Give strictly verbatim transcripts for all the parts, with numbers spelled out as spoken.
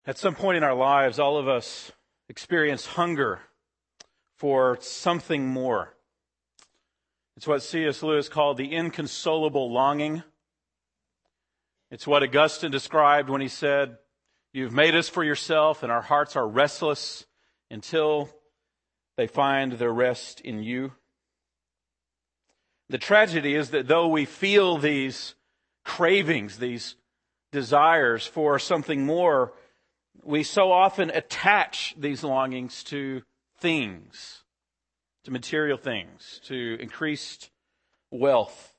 At some point in our lives, all of us experience hunger for something more. It's what C S Lewis called the inconsolable longing. It's what Augustine described when he said, "You've made us for yourself, and our hearts are restless until they find their rest in you." The tragedy is that though we feel these cravings, these desires for something more, we so often attach these longings to things, to material things, to increased wealth.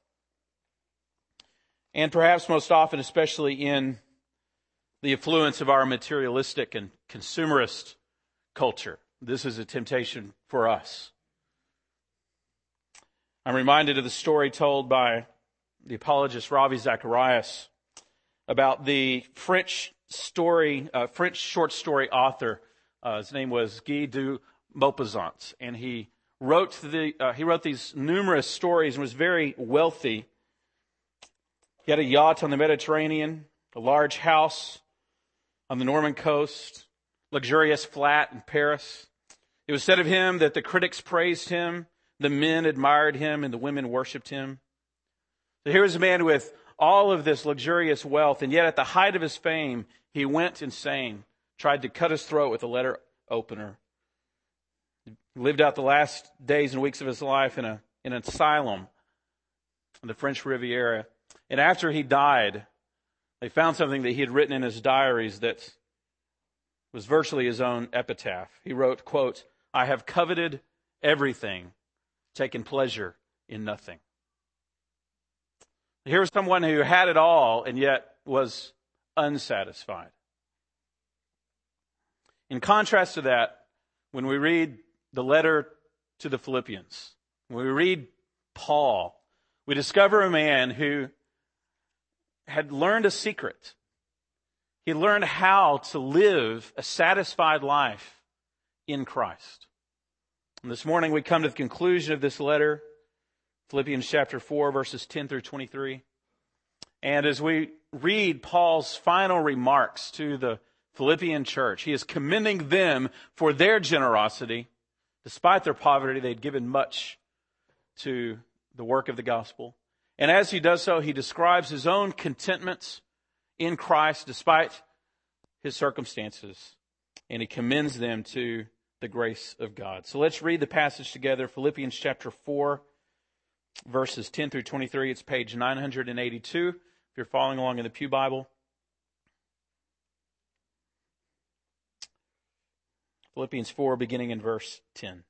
And perhaps most often, especially in the affluence of our materialistic and consumerist culture, this is a temptation for us. I'm reminded of the story told by the apologist Ravi Zacharias about the French story, uh, French short story author. Uh, his name was Guy de Maupassant, and he wrote the uh, he wrote these numerous stories and was very wealthy. He had a yacht on the Mediterranean, a large house on the Norman coast, luxurious flat in Paris. It was said of him that the critics praised him, the men admired him, and the women worshipped him. So here was a man with all of this luxurious wealth, and yet at the height of his fame, he went insane, tried to cut his throat with a letter opener. He lived out the last days and weeks of his life in a in an asylum on the French Riviera. And after he died, they found something that he had written in his diaries that was virtually his own epitaph. He wrote, quote, "I have coveted everything, taken pleasure in nothing." Here was someone who had it all and yet was unsatisfied. In contrast to that, when we read the letter to the Philippians, when we read Paul, we discover a man who had learned a secret. He learned how to live a satisfied life in Christ. And this morning we come to the conclusion of this letter, Philippians chapter four, verses ten through twenty-three. And as we read Paul's final remarks to the Philippian church, he is commending them for their generosity. Despite their poverty, they'd given much to the work of the gospel. And as he does so, he describes his own contentment in Christ despite his circumstances. And he commends them to the grace of God. So let's read the passage together. Philippians chapter four, verses ten through twenty-three. It's page nine hundred eighty-two. If you're following along in the Pew Bible. Philippians four, beginning in verse ten.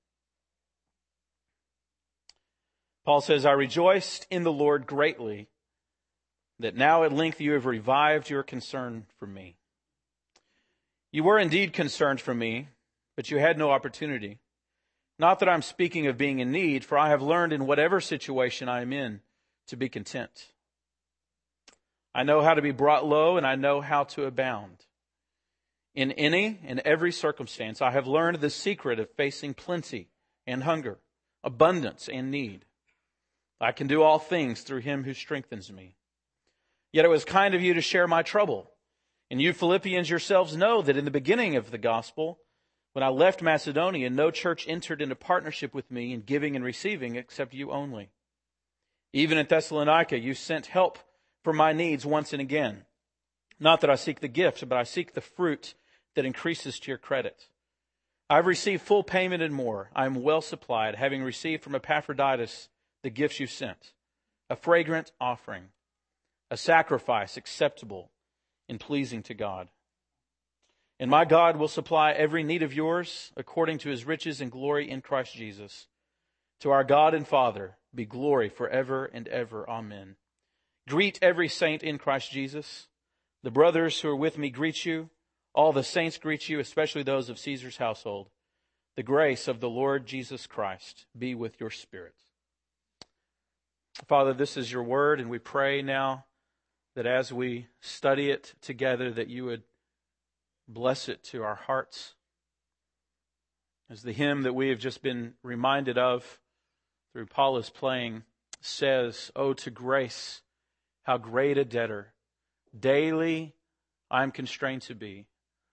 Paul says, "I rejoiced in the Lord greatly that now at length you have revived your concern for me. You were indeed concerned for me, but you had no opportunity. Not that I'm speaking of being in need, for I have learned in whatever situation I am in to be content. I know how to be brought low, and I know how to abound. In any and every circumstance, I have learned the secret of facing plenty and hunger, abundance and need. I can do all things through him who strengthens me. Yet it was kind of you to share my trouble. And you Philippians yourselves know that in the beginning of the gospel, when I left Macedonia, no church entered into partnership with me in giving and receiving except you only. Even at Thessalonica, you sent help for my needs once and again. Not that I seek the gift, but I seek the fruit that increases to your credit. I've received full payment and more. I am well supplied, having received from Epaphroditus the gifts you sent, a fragrant offering, a sacrifice acceptable and pleasing to God. And my God will supply every need of yours according to his riches and glory in Christ Jesus. To our God and Father be glory forever and ever. Amen. Greet every saint in Christ Jesus. The brothers who are with me greet you. All the saints greet you, especially those of Caesar's household. The grace of the Lord Jesus Christ be with your spirit." Father, this is your word, and we pray now that as we study it together, that you would bless it to our hearts. As the hymn that we have just been reminded of through Paula's playing says, "Oh, to grace, how great a debtor daily I am constrained to be.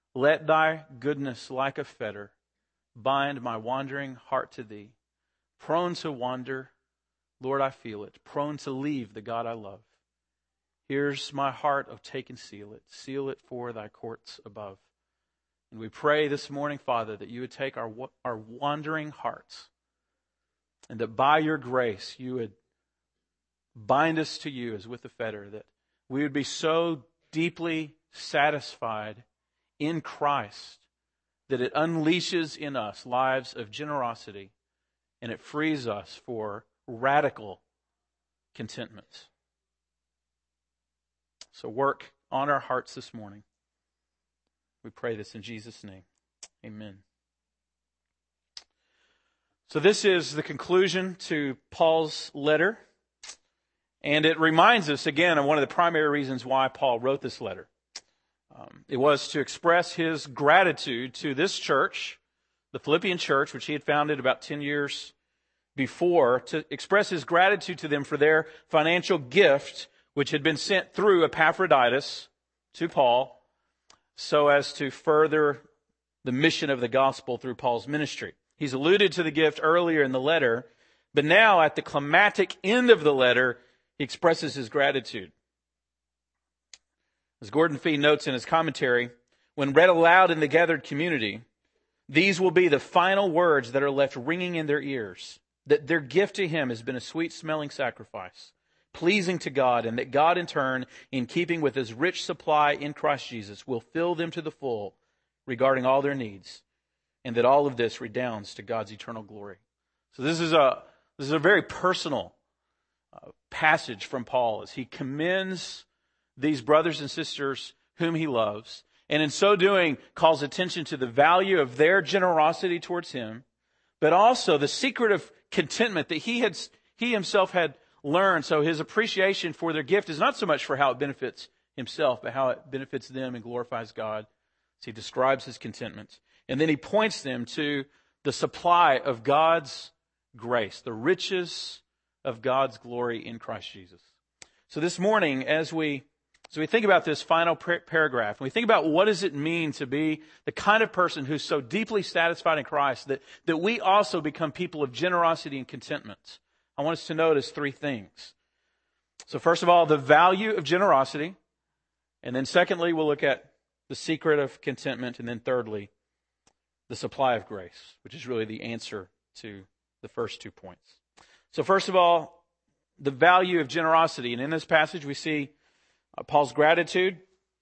Let thy goodness like a fetter bind my wandering heart to thee. Prone to wander, Lord, I feel it. Prone to leave the God I love. Here's my heart, oh, take and seal it. Seal it for thy courts above. And we pray this morning, Father, that you would take our, our wandering hearts and that by your grace you would bind us to you as with a fetter, that we would be so deeply satisfied in Christ that it unleashes in us lives of generosity and it frees us for radical contentment. So work on our hearts this morning. We pray this in Jesus' name. Amen. So this is the conclusion to Paul's letter. And it reminds us again of one of the primary reasons why Paul wrote this letter. Um, it was to express his gratitude to this church, the Philippian church, which he had founded about ten years before, to express his gratitude to them for their financial gift, which had been sent through Epaphroditus to Paul, so as to further the mission of the gospel through Paul's ministry. He's alluded to the gift earlier in the letter, but now at the climactic end of the letter, he expresses his gratitude. As Gordon Fee notes in his commentary, when read aloud in the gathered community, these will be the final words that are left ringing in their ears, that their gift to him has been a sweet-smelling sacrifice, pleasing to God, and that God in turn, in keeping with his rich supply in Christ Jesus, will fill them to the full regarding all their needs, and that all of this redounds to God's eternal glory. So this is a this is a very personal uh, passage from Paul as he commends these brothers and sisters whom he loves, and in so doing calls attention to the value of their generosity towards him, but also the secret of contentment that he had he himself had learned. So his appreciation for their gift is not so much for how it benefits himself, but how it benefits them and glorifies God. So he describes his contentment. And then he points them to the supply of God's grace, the riches of God's glory in Christ Jesus. So this morning, as we as we think about this final par- paragraph, and we think about what does it mean to be the kind of person who's so deeply satisfied in Christ that, that we also become people of generosity and contentment, I want us to notice three things. So first of all, the value of generosity. And then secondly, we'll look at the secret of contentment. And then thirdly, the supply of grace, which is really the answer to the first two points. So first of all, the value of generosity. And in this passage, we see uh, Paul's gratitude.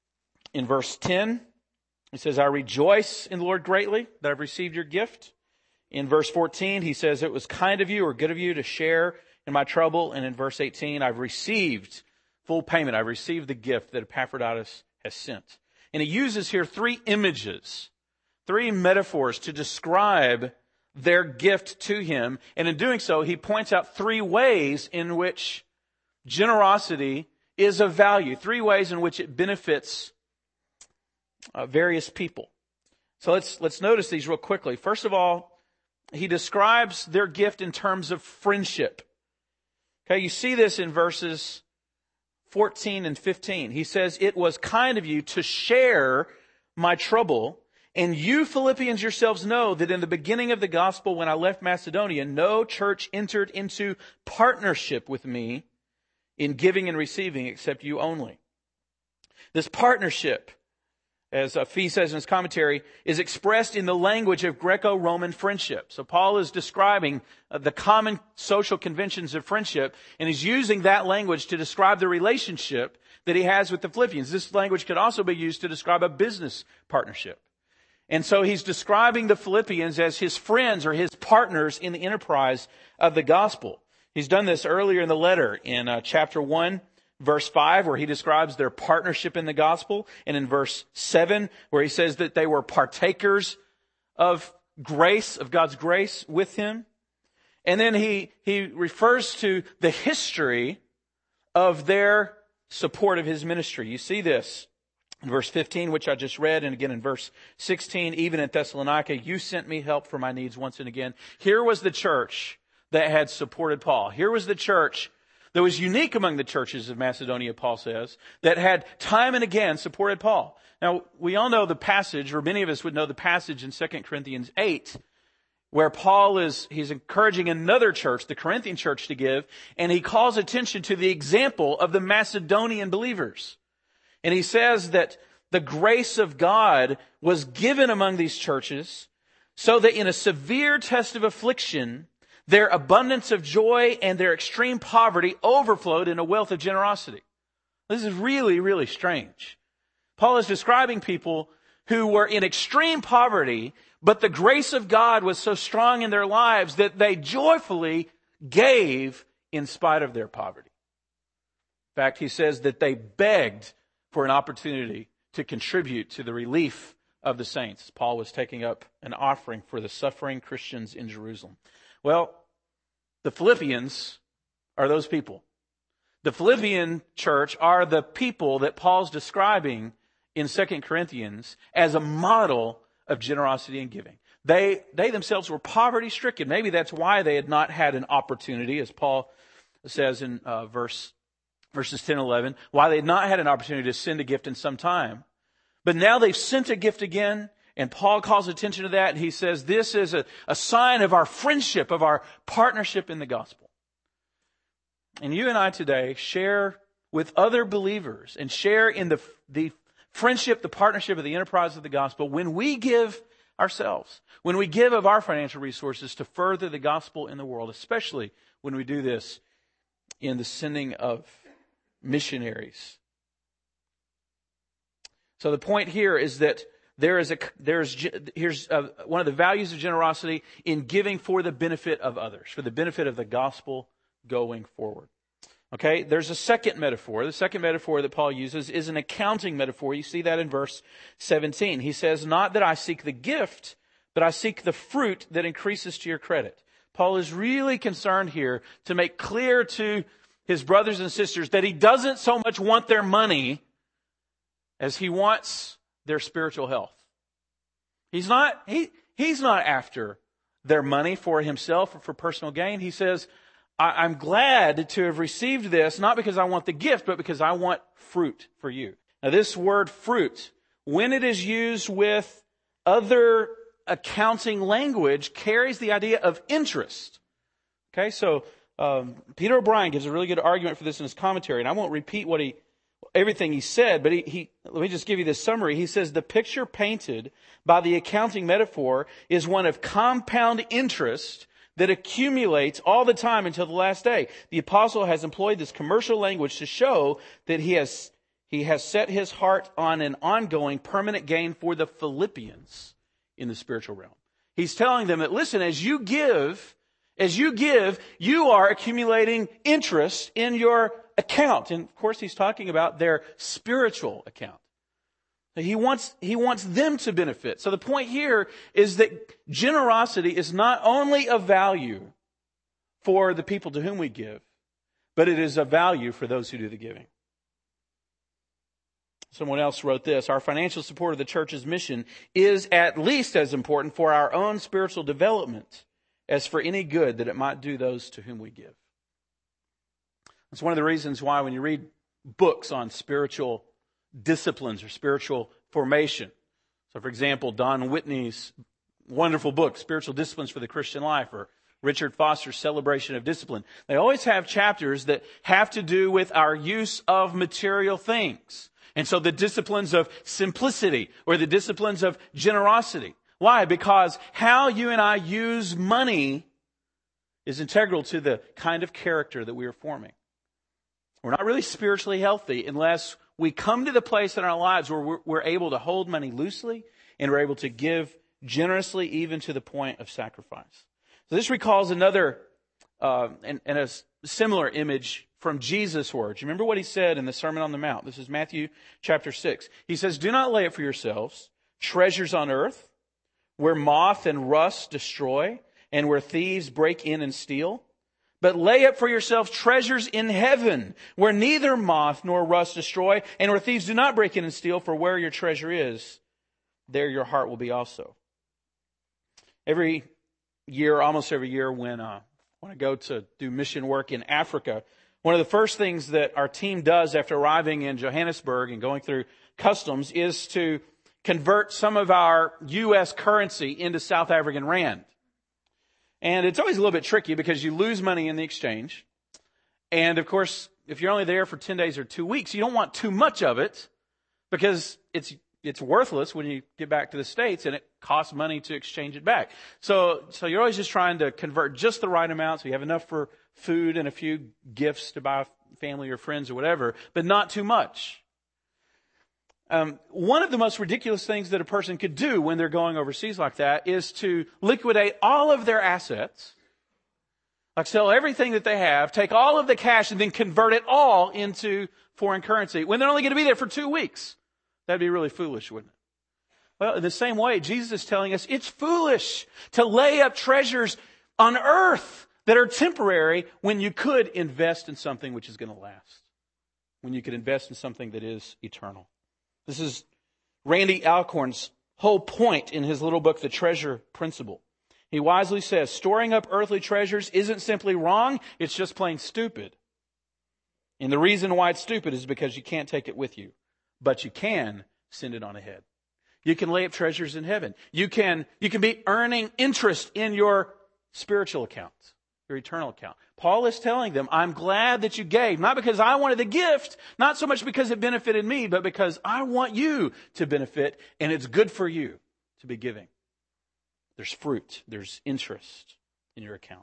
In verse ten, he says, I rejoice in the Lord greatly that I've received your gift. In verse fourteen, he says, it was kind of you or good of you to share in my trouble. And in verse eighteen, I've received full payment. I've received the gift that Epaphroditus has sent. And he uses here three images, three metaphors to describe their gift to him. And in doing so, he points out three ways in which generosity is of value, three ways in which it benefits uh, various people. So let's let's notice these real quickly. First of all, he describes their gift in terms of friendship. Okay, you see this in verses fourteen and fifteen. He says, it was kind of you to share my trouble. And you Philippians yourselves know that in the beginning of the gospel, when I left Macedonia, no church entered into partnership with me in giving and receiving except you only. This partnership, as Fee says in his commentary, is expressed in the language of Greco-Roman friendship. So Paul is describing the common social conventions of friendship, and he's using that language to describe the relationship that he has with the Philippians. This language could also be used to describe a business partnership. And so he's describing the Philippians as his friends or his partners in the enterprise of the gospel. He's done this earlier in the letter in uh, chapter one, verse five, where he describes their partnership in the gospel. And in verse seven, where he says that they were partakers of grace, of God's grace with him. And then he, he refers to the history of their support of his ministry. You see this in verse fifteen, which I just read, and again in verse sixteen, even in Thessalonica, you sent me help for my needs once and again. Here was the church that had supported Paul. Here was the church that was unique among the churches of Macedonia, Paul says, that had time and again supported Paul. Now, we all know the passage, or many of us would know the passage in Second Corinthians eight, where Paul is, he's encouraging another church, the Corinthian church, to give, and he calls attention to the example of the Macedonian believers. And he says that the grace of God was given among these churches so that in a severe test of affliction, their abundance of joy and their extreme poverty overflowed in a wealth of generosity. This is really, really strange. Paul is describing people who were in extreme poverty, but the grace of God was so strong in their lives that they joyfully gave in spite of their poverty. In fact, he says that they begged for an opportunity to contribute to the relief of the saints. Paul was taking up an offering for the suffering Christians in Jerusalem. Well, the Philippians are those people. The Philippian church are the people that Paul's describing in Second Corinthians as a model of generosity and giving. They, they themselves were poverty-stricken. Maybe that's why they had not had an opportunity, as Paul says in uh, verse verses ten and eleven, why they had not had an opportunity to send a gift in some time. But now they've sent a gift again, and Paul calls attention to that, and he says this is a, a sign of our friendship, of our partnership in the gospel. And you and I today share with other believers and share in the, the friendship, the partnership of the enterprise of the gospel when we give ourselves, when we give of our financial resources to further the gospel in the world, especially when we do this in the sending of missionaries. So the point here is that there is a there's here's a, one of the values of generosity in giving for the benefit of others, for the benefit of the gospel going forward. Okay, there's a second metaphor. The second metaphor that Paul uses is an accounting metaphor. You see that in verse seventeen. He says, "Not that I seek the gift, but I seek the fruit that increases to your credit." Paul is really concerned here to make clear to his brothers and sisters that he doesn't so much want their money as he wants their spiritual health. He's not, he, he's not after their money for himself or for personal gain. He says, I, I'm glad to have received this, not because I want the gift, but because I want fruit for you. Now this word fruit, when it is used with other accounting language, carries the idea of interest. Okay, so um, Peter O'Brien gives a really good argument for this in his commentary, and I won't repeat what he everything he said, but he, he, let me just give you this summary. He says the picture painted by the accounting metaphor is one of compound interest that accumulates all the time until the last day. The apostle has employed this commercial language to show that he has, he has set his heart on an ongoing permanent gain for the Philippians in the spiritual realm. He's telling them that, listen, as you give, as you give, you are accumulating interest in your account. And of course, he's talking about their spiritual account. He wants, he wants them to benefit. So the point here is that generosity is not only of value for the people to whom we give, but it is of value for those who do the giving. Someone else wrote this: our financial support of the church's mission is at least as important for our own spiritual development as for any good that it might do those to whom we give. That's one of the reasons why when you read books on spiritual disciplines or spiritual formation, so for example, Don Whitney's wonderful book, Spiritual Disciplines for the Christian Life, or Richard Foster's Celebration of Discipline, they always have chapters that have to do with our use of material things. And so the disciplines of simplicity or the disciplines of generosity. Why? Because how you and I use money is integral to the kind of character that we are forming. We're not really spiritually healthy unless we come to the place in our lives where we're, we're able to hold money loosely and we're able to give generously, even to the point of sacrifice. So this recalls another uh, and, and a similar image from Jesus' words. Remember what he said in the Sermon on the Mount. This is Matthew chapter six. He says, "Do not lay up for yourselves treasures on earth, where moth and rust destroy, and where thieves break in and steal. But lay up for yourselves treasures in heaven, where neither moth nor rust destroy, and where thieves do not break in and steal. For where your treasure is, there your heart will be also." Every year, almost every year, when uh, when I go to do mission work in Africa, One of the first things that our team does after arriving in Johannesburg and going through customs is to convert some of our U S currency into South African rand. And it's always a little bit tricky because you lose money in the exchange. And of course, if you're only there for ten days or two weeks, you don't want too much of it because it's it's worthless when you get back to the States and it costs money to exchange it back. So so you're always just trying to convert just the right amount so you have enough for food and a few gifts to buy family or friends or whatever, but not too much. Um, one of the most ridiculous things that a person could do when they're going overseas like that is to liquidate all of their assets, like sell everything that they have, take all of the cash and then convert it all into foreign currency when they're only going to be there for two weeks. That'd be really foolish, wouldn't it? Well, in the same way, Jesus is telling us it's foolish to lay up treasures on earth that are temporary when you could invest in something which is going to last, when you could invest in something that is eternal. This is Randy Alcorn's whole point in his little book, The Treasure Principle. He wisely says, storing up earthly treasures isn't simply wrong, it's just plain stupid. And the reason why it's stupid is because you can't take it with you, but you can send it on ahead. You can lay up treasures in heaven. You can, you can be earning interest in your spiritual account, your eternal account. Paul is telling them, I'm glad that you gave, not because I wanted the gift, not so much because it benefited me, but because I want you to benefit, and it's good for you to be giving. There's fruit, there's interest in your account.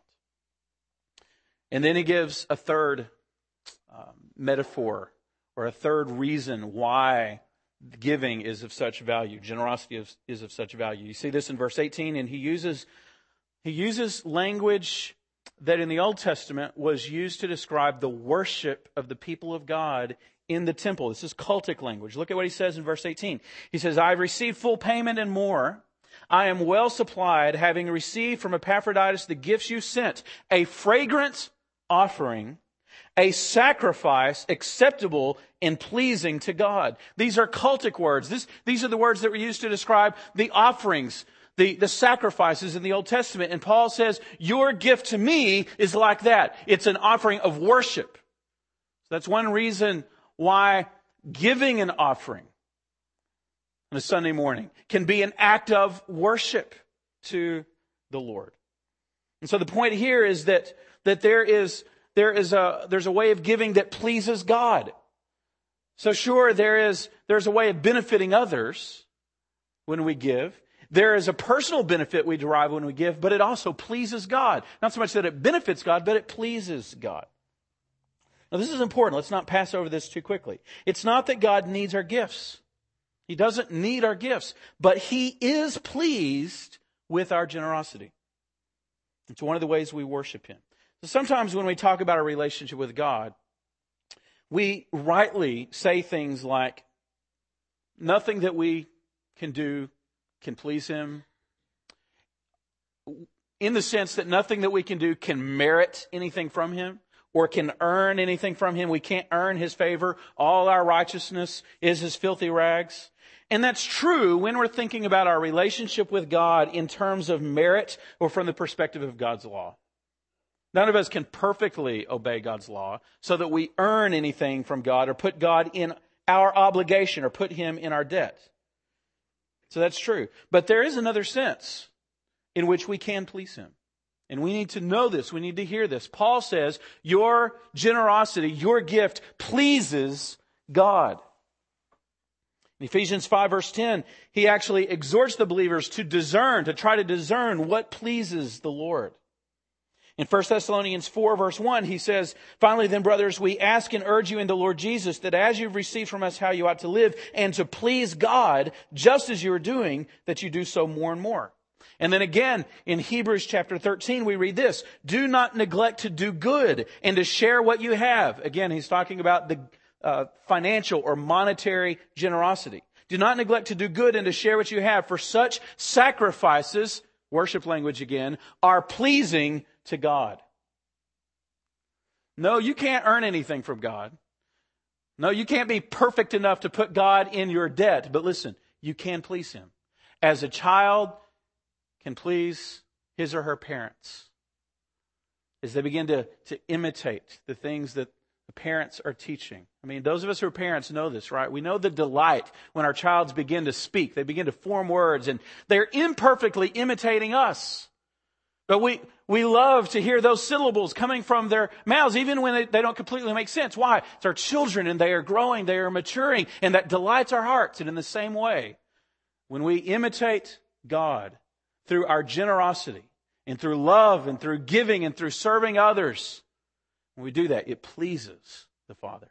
And then he gives a third um, metaphor, or a third reason why giving is of such value, generosity is, is of such value. You see this in verse eighteen, and he uses he uses language that in the Old Testament was used to describe the worship of the people of God in the temple. This is cultic language. Look at what he says in verse eighteen. He says, I've received full payment and more. I am well supplied, having received from Epaphroditus the gifts you sent, a fragrant offering, a sacrifice acceptable and pleasing to God. These are cultic words. This, these are the words that were used to describe the offerings, the, the sacrifices in the Old Testament. And Paul says, your gift to me is like that. It's an offering of worship. So that's one reason why giving an offering on a Sunday morning can be an act of worship to the Lord. And so the point here is that, that there is There is a, there's a way of giving that pleases God. So sure, there is, there's a way of benefiting others when we give. There is a personal benefit we derive when we give, but it also pleases God. Not so much that it benefits God, but it pleases God. Now this is important. Let's not pass over this too quickly. It's not that God needs our gifts. He doesn't need our gifts, but He is pleased with our generosity. It's one of the ways we worship Him. Sometimes when we talk about our relationship with God, we rightly say things like, nothing that we can do can please Him, in the sense that nothing that we can do can merit anything from Him or can earn anything from Him. We can't earn His favor. All our righteousness is as filthy rags. And that's true when we're thinking about our relationship with God in terms of merit or from the perspective of God's law. None of us can perfectly obey God's law so that we earn anything from God or put God in our obligation or put Him in our debt. So that's true. But there is another sense in which we can please Him. And we need to know this. We need to hear this. Paul says, your generosity, your gift pleases God. In Ephesians five verse ten, he actually exhorts the believers to discern, to try to discern what pleases the Lord. In First Thessalonians four verse one, he says, finally then, brothers, we ask and urge you in the Lord Jesus that as you've received from us how you ought to live and to please God, just as you are doing, that you do so more and more. And then again, in Hebrews chapter thirteen, we read this, do not neglect to do good and to share what you have. Again, he's talking about the uh, financial or monetary generosity. Do not neglect to do good and to share what you have, for such sacrifices, worship language again, are pleasing to God. No, you can't earn anything from God. No, you can't be perfect enough to put God in your debt. But listen, you can please Him. As a child can please his or her parents. As they begin to, to imitate the things that The parents are teaching. I mean, those of us who are parents know this, right? We know the delight when our children begin to speak. They begin to form words, and they're imperfectly imitating us. But we, we love to hear those syllables coming from their mouths, even when they, they don't completely make sense. Why? It's our children, and they are growing, they are maturing, and that delights our hearts. And in the same way, when we imitate God through our generosity, and through love, and through giving, and through serving others, when we do that, it pleases the Father.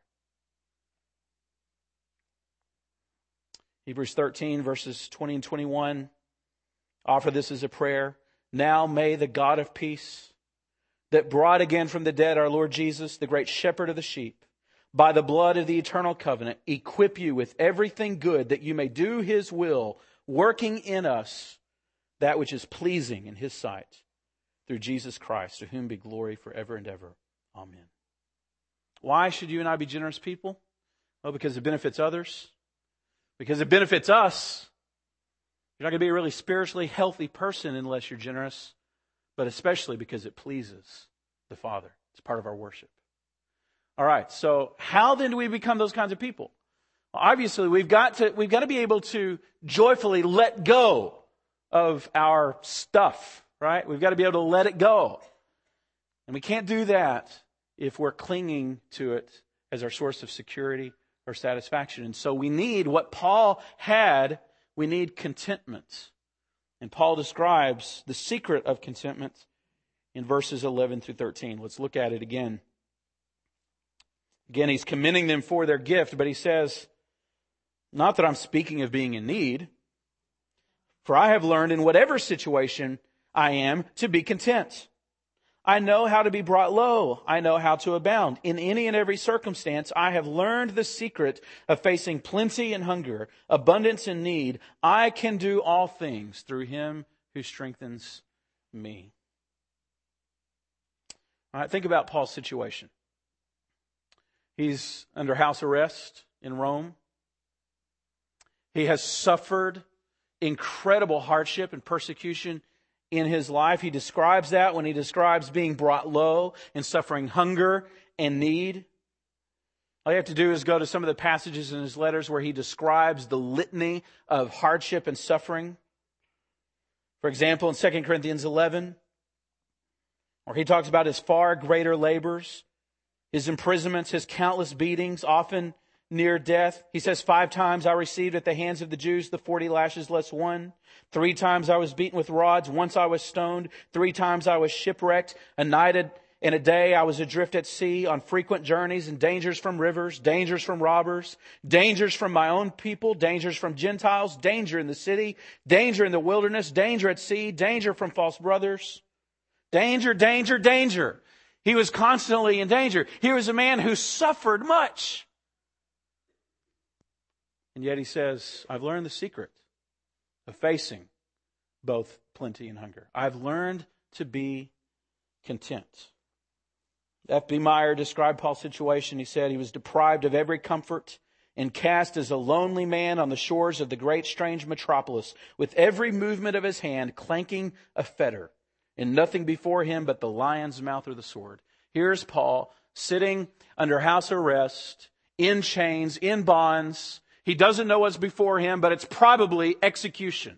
Hebrews thirteen, verses twenty and twenty-one, offer this as a prayer. Now may the God of peace, that brought again from the dead our Lord Jesus, the great shepherd of the sheep, by the blood of the eternal covenant, equip you with everything good, that you may do His will, working in us that which is pleasing in His sight, through Jesus Christ, to whom be glory forever and ever. Amen. Why should you and I be generous people? Well, because it benefits others. Because it benefits us. You're not going to be a really spiritually healthy person unless you're generous. But especially because it pleases the Father. It's part of our worship. All right, so how then do we become those kinds of people? Well, obviously, we've got to, we've got to be able to joyfully let go of our stuff, right? We've got to be able to let it go. And we can't do that if we're clinging to it as our source of security or satisfaction. And so we need what Paul had. We need contentment. And Paul describes the secret of contentment in verses eleven through thirteen. Let's look at it again. Again, he's commending them for their gift, but he says, not that I'm speaking of being in need, for I have learned in whatever situation I am to be content. I know how to be brought low. I know how to abound. In any and every circumstance, I have learned the secret of facing plenty and hunger, abundance and need. I can do all things through Him who strengthens me. All right, think about Paul's situation. He's under house arrest in Rome. He has suffered incredible hardship and persecution in his life. He describes that when he describes being brought low and suffering hunger and need. All you have to do is go to some of the passages in his letters where he describes the litany of hardship and suffering. For example, in Second Corinthians eleven, where he talks about his far greater labors, his imprisonments, his countless beatings, often near death. He says, five times I received at the hands of the Jews the forty lashes less one. Three times I was beaten with rods. Once I was stoned. Three times I was shipwrecked. A night and a day I was adrift at sea on frequent journeys and dangers from rivers, dangers from robbers, dangers from my own people, dangers from Gentiles, danger in the city, danger in the wilderness, danger at sea, danger from false brothers. Danger, danger, danger. He was constantly in danger. Here was a man who suffered much. And yet he says, I've learned the secret of facing both plenty and hunger. I've learned to be content. F B Meyer described Paul's situation. He said he was deprived of every comfort and cast as a lonely man on the shores of the great strange metropolis, with every movement of his hand clanking a fetter, and nothing before him but the lion's mouth or the sword. Here's Paul sitting under house arrest, in chains, in bonds. He doesn't know what's before him, but it's probably execution.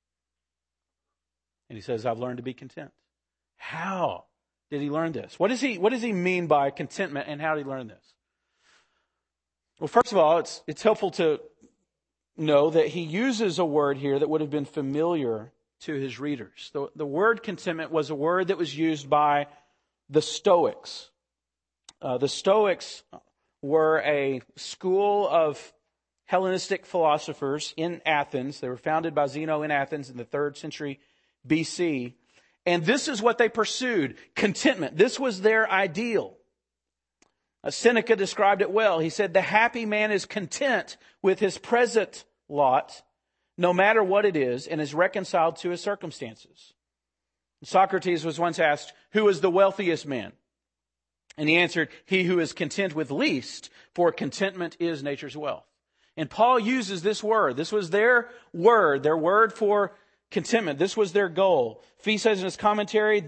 And he says, I've learned to be content. How did he learn this? What does he, what does he mean by contentment, and how did he learn this? Well, first of all, it's, it's helpful to know that he uses a word here that would have been familiar to his readers. The, the word contentment was a word that was used by the Stoics. Uh, the Stoics were a school of Hellenistic philosophers in Athens. They were founded by Zeno in Athens in the third century B C. And this is what they pursued, contentment. This was their ideal. Uh, Seneca described it well. He said, the happy man is content with his present lot, no matter what it is, and is reconciled to his circumstances. Socrates was once asked, who is the wealthiest man? And he answered, he who is content with least, for contentment is nature's wealth. And Paul uses this word. This was their word, their word for contentment. This was their goal. Fee says in his commentary,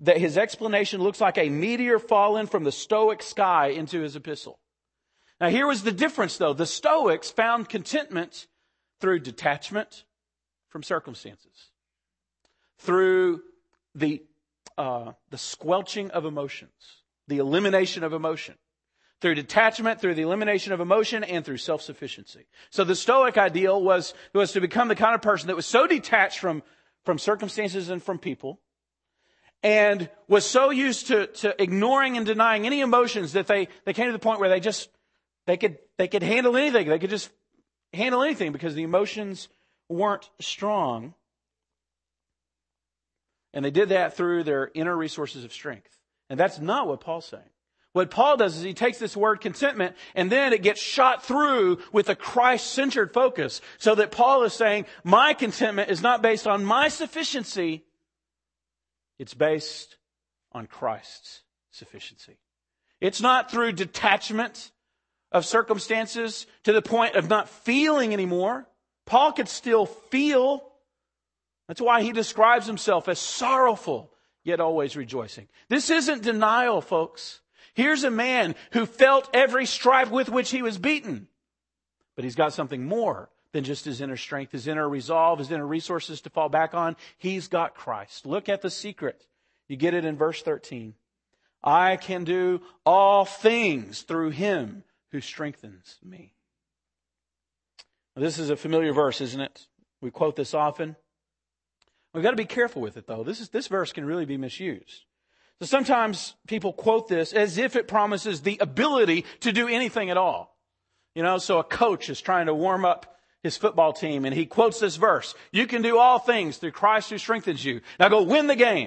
that his explanation looks like a meteor fallen from the Stoic sky into his epistle. Now here was the difference though. The Stoics found contentment through detachment from circumstances, through the uh, the squelching of emotions, the elimination of emotion, through detachment, through the elimination of emotion, and through self-sufficiency. So the Stoic ideal was, was to become the kind of person that was so detached from, from circumstances and from people, and was so used to, to ignoring and denying any emotions that they, they came to the point where they just, they could, they could handle anything. They could just handle anything because the emotions weren't strong. And they did that through their inner resources of strength. And that's not what Paul's saying. What Paul does is he takes this word contentment and then it gets shot through with a Christ-centered focus. So that Paul is saying, my contentment is not based on my sufficiency. It's based on Christ's sufficiency. It's not through detachment of circumstances to the point of not feeling anymore. Paul could still feel. That's why he describes himself as sorrowful, yet always rejoicing. This isn't denial, folks. Here's a man who felt every stripe with which he was beaten. But he's got something more than just his inner strength, his inner resolve, his inner resources to fall back on. He's got Christ. Look at the secret. You get it in verse thirteen. I can do all things through him who strengthens me. Now, this is a familiar verse, isn't it? We quote this often. We've got to be careful with it, though. This is, this verse can really be misused. So sometimes people quote this as if it promises the ability to do anything at all. You know, so a coach is trying to warm up his football team and he quotes this verse. You can do all things through Christ who strengthens you. Now go win the game.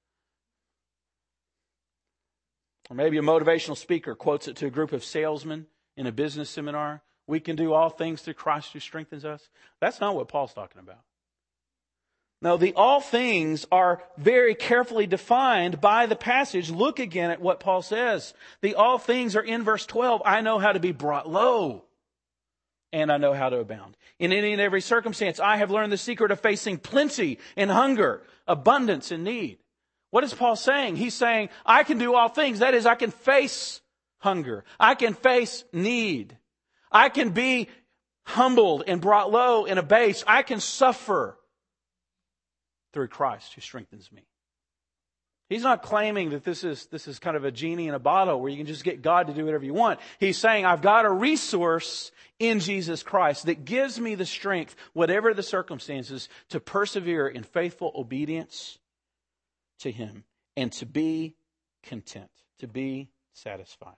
Or maybe a motivational speaker quotes it to a group of salesmen in a business seminar. We can do all things through Christ who strengthens us. That's not what Paul's talking about. No, the all things are very carefully defined by the passage. Look again at what Paul says. The all things are in verse twelve. I know how to be brought low, and I know how to abound. In any and every circumstance, I have learned the secret of facing plenty and hunger, abundance and need. What is Paul saying? He's saying, I can do all things. That is, I can face hunger. I can face need. I can be humbled and brought low and abased. I can suffer through Christ who strengthens me. He's not claiming that this is, this is kind of a genie in a bottle where you can just get God to do whatever you want. He's saying, I've got a resource in Jesus Christ that gives me the strength, whatever the circumstances, to persevere in faithful obedience to Him and to be content, to be satisfied.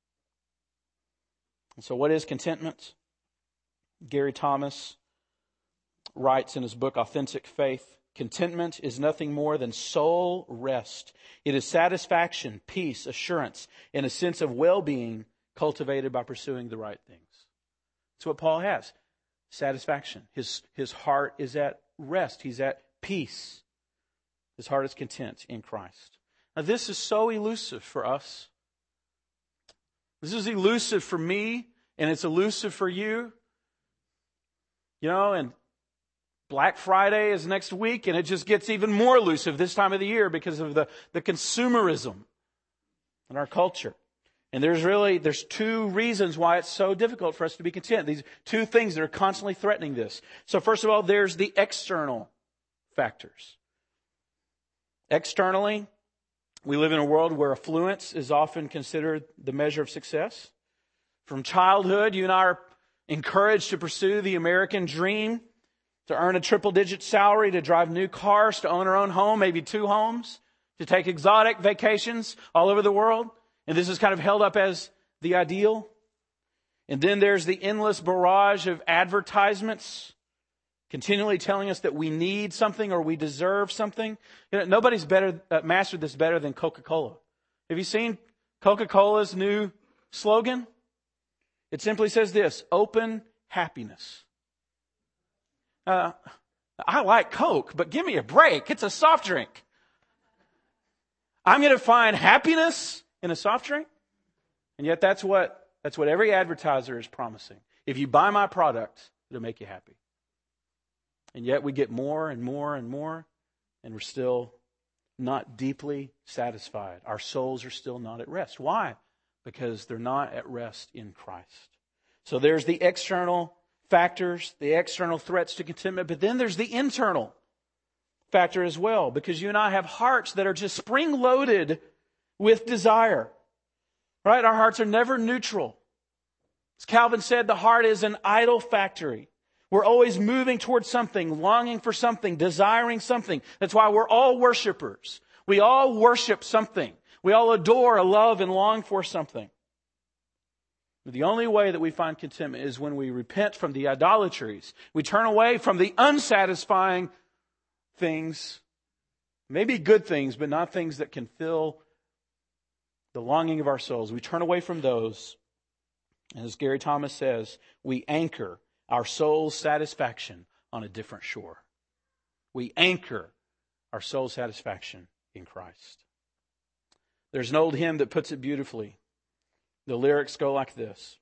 And so what is contentment? Gary Thomas writes in his book, Authentic Faith, contentment is nothing more than soul rest. It is satisfaction, peace, assurance, and a sense of well-being cultivated by pursuing the right things. That's what Paul has. Satisfaction. His, his heart is at rest. He's at peace. His heart is content in Christ. Now this is so elusive for us. This is elusive for me, and it's elusive for you. You know, and Black Friday is next week, and it just gets even more elusive this time of the year because of the, the consumerism in our culture. And there's really, there's two reasons why it's so difficult for us to be content. These two things that are constantly threatening this. So first of all, there's the external factors. Externally, we live in a world where affluence is often considered the measure of success. From childhood, you and I are encouraged to pursue the American dream, to earn a triple-digit salary, to drive new cars, to own our own home, maybe two homes, to take exotic vacations all over the world. And this is kind of held up as the ideal. And then there's the endless barrage of advertisements continually telling us that we need something or we deserve something. You know, nobody's better uh, mastered this better than Coca-Cola. Have you seen Coca-Cola's new slogan? It simply says this: open happiness. Uh, I like Coke, but give me a break. It's a soft drink. I'm going to find happiness in a soft drink? And yet that's what, that's what every advertiser is promising. If you buy my product, it'll make you happy. And yet we get more and more and more, and we're still not deeply satisfied. Our souls are still not at rest. Why? Because they're not at rest in Christ. So there's the external factors, the external threats to contentment, but then there's the internal factor as well, because you and I have hearts that are just spring-loaded with desire. Right? Our hearts are never neutral. As Calvin said, the heart is an idol factory. We're always moving towards something, longing for something, desiring something. That's why we're all worshipers. We all worship something. We all adore, love, and long for something. But the only way that we find contentment is when we repent from the idolatries. We turn away from the unsatisfying things, maybe good things, but not things that can fill the longing of our souls. We turn away from those. And as Gary Thomas says, we anchor our soul's satisfaction on a different shore. We anchor our soul's satisfaction in Christ. There's an old hymn that puts it beautifully. The lyrics go like this.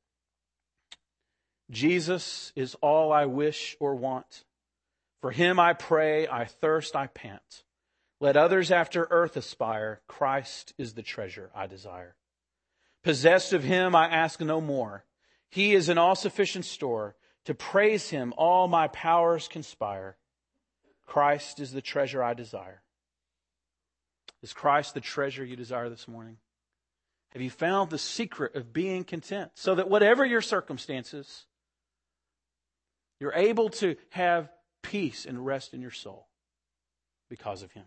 Jesus is all I wish or want. For Him I pray, I thirst, I pant. Let others after earth aspire. Christ is the treasure I desire. Possessed of Him I ask no more. He is an all-sufficient store. To praise Him all my powers conspire. Christ is the treasure I desire. Is Christ the treasure you desire this morning? Have you found the secret of being content so that whatever your circumstances, you're able to have peace and rest in your soul because of Him?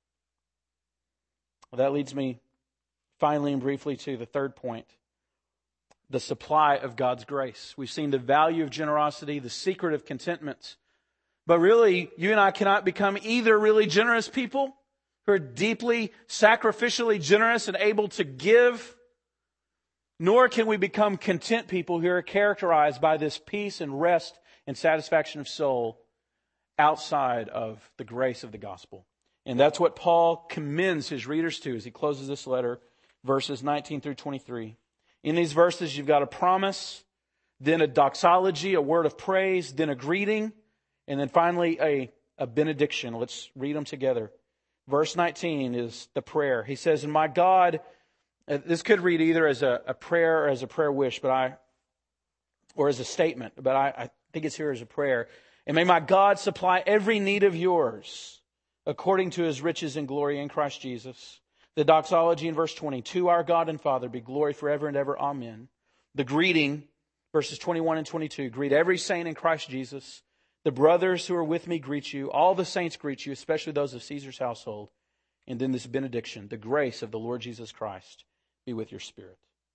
Well, that leads me finally and briefly to the third point. The supply of God's grace. We've seen the value of generosity, the secret of contentment. But really, you and I cannot become either really generous people who are deeply sacrificially generous and able to give, nor can we become content people who are characterized by this peace and rest and satisfaction of soul outside of the grace of the gospel. And that's what Paul commends his readers to as he closes this letter, verses nineteen through twenty-three. In these verses, you've got a promise, then a doxology, a word of praise, then a greeting, and then finally a, a benediction. Let's read them together. Verse nineteen is the prayer. He says, and my God, uh, this could read either as a, a prayer or as a prayer wish, but I, or as a statement, but I, I think it's here as a prayer. And may my God supply every need of yours according to His riches and glory in Christ Jesus. The doxology in verse twenty, to our God and Father be glory forever and ever. Amen. The greeting, verses twenty-one and twenty-two, greet every saint in Christ Jesus. The brothers who are with me greet you. All the saints greet you, especially those of Caesar's household. And then this benediction, the grace of the Lord Jesus Christ be with your spirit.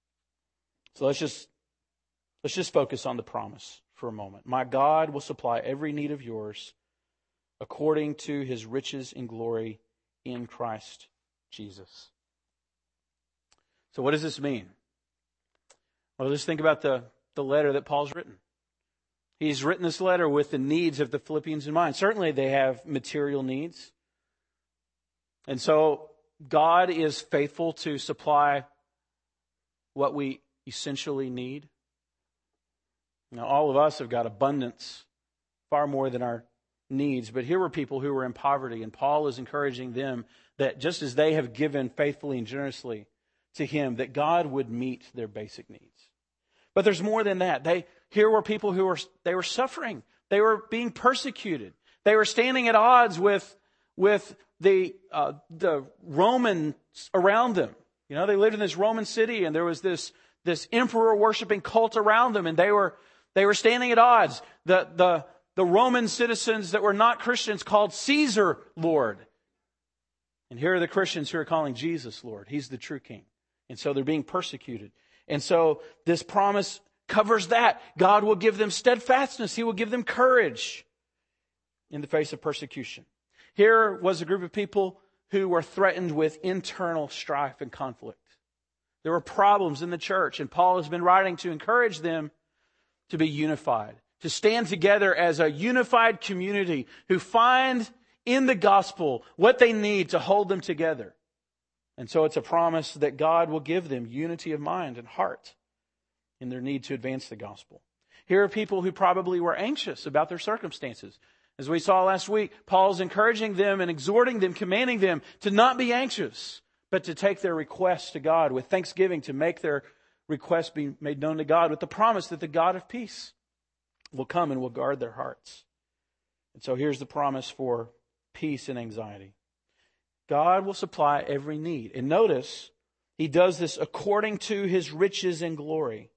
So let's just, let's just focus on the promise for a moment. My God will supply every need of yours according to His riches and glory in Christ Jesus. So what does this mean? Well, just think about the, the letter that Paul's written. He's written this letter with the needs of the Philippians in mind. Certainly they have material needs. And so God is faithful to supply what we essentially need. Now, all of us have got abundance, far more than our needs. But here were people who were in poverty, and Paul is encouraging them that just as they have given faithfully and generously to Him, that God would meet their basic needs. But there's more than that. They here were people who were they were suffering. They were being persecuted. They were standing at odds with with the uh, the Romans around them. You know, they lived in this Roman city, and there was this this emperor worshiping cult around them, and they were they were standing at odds. The the the Roman citizens that were not Christians called Caesar Lord. And here are the Christians who are calling Jesus Lord. He's the true King. And so they're being persecuted. And so this promise covers that. God will give them steadfastness. He will give them courage in the face of persecution. Here was a group of people who were threatened with internal strife and conflict. There were problems in the church, and Paul has been writing to encourage them to be unified, to stand together as a unified community who find in the gospel what they need to hold them together. And so it's a promise that God will give them unity of mind and heart in their need to advance the gospel. Here are people who probably were anxious about their circumstances. As we saw last week, Paul's encouraging them and exhorting them, commanding them to not be anxious, but to take their requests to God with thanksgiving, to make their requests be made known to God with the promise that the God of peace will come and will guard their hearts. And so here's the promise for peace and anxiety. God will supply every need. And notice, He does this according to His riches and glory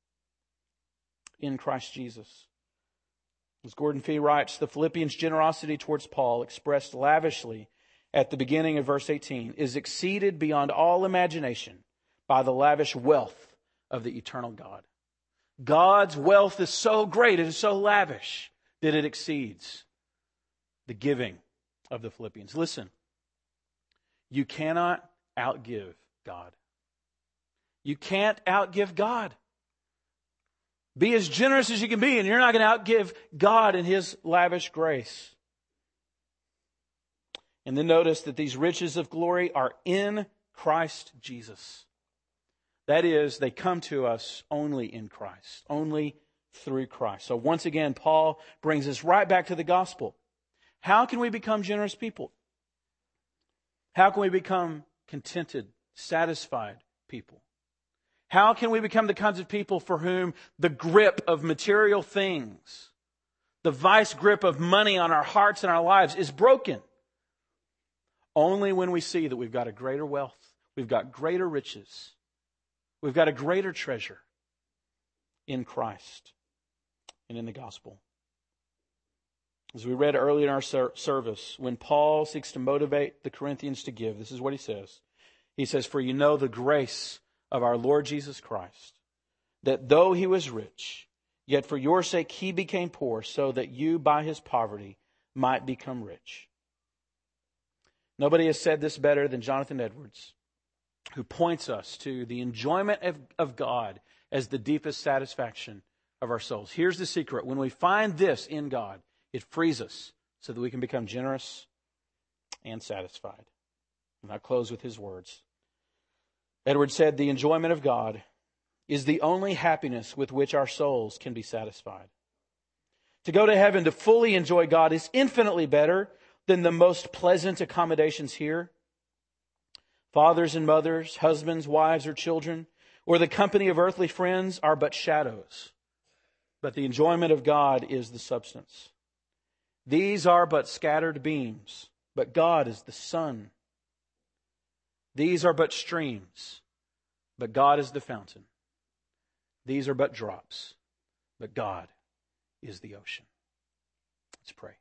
in Christ Jesus. As Gordon Fee writes, the Philippians' generosity towards Paul, expressed lavishly at the beginning of verse eighteen, is exceeded beyond all imagination by the lavish wealth of the eternal God. God's wealth is so great, it is so lavish, that it exceeds the giving of the Philippians. Listen, you cannot outgive God. You can't outgive God. Be as generous as you can be, and you're not going to outgive God in His lavish grace. And then notice that these riches of glory are in Christ Jesus. That is, they come to us only in Christ, only through Christ. So once again, Paul brings us right back to the gospel. How can we become generous people? How can we become contented, satisfied people? How can we become the kinds of people for whom the grip of material things, the vice grip of money on our hearts and our lives is broken? Only when we see that we've got a greater wealth, we've got greater riches, we've got a greater treasure in Christ and in the gospel. As we read earlier in our ser- service, when Paul seeks to motivate the Corinthians to give, this is what he says. He says, "For you know the grace of our Lord Jesus Christ, that though He was rich, yet for your sake He became poor, so that you by His poverty might become rich." Nobody has said this better than Jonathan Edwards, who points us to the enjoyment of, of God as the deepest satisfaction of our souls. Here's the secret. When we find this in God, it frees us so that we can become generous and satisfied. And I'll close with his words. Edwards said, "The enjoyment of God is the only happiness with which our souls can be satisfied. To go to heaven to fully enjoy God is infinitely better than the most pleasant accommodations here. Fathers and mothers, husbands, wives, or children, or the company of earthly friends are but shadows. But the enjoyment of God is the substance. These are but scattered beams, but God is the sun. These are but streams, but God is the fountain. These are but drops, but God is the ocean." Let's pray.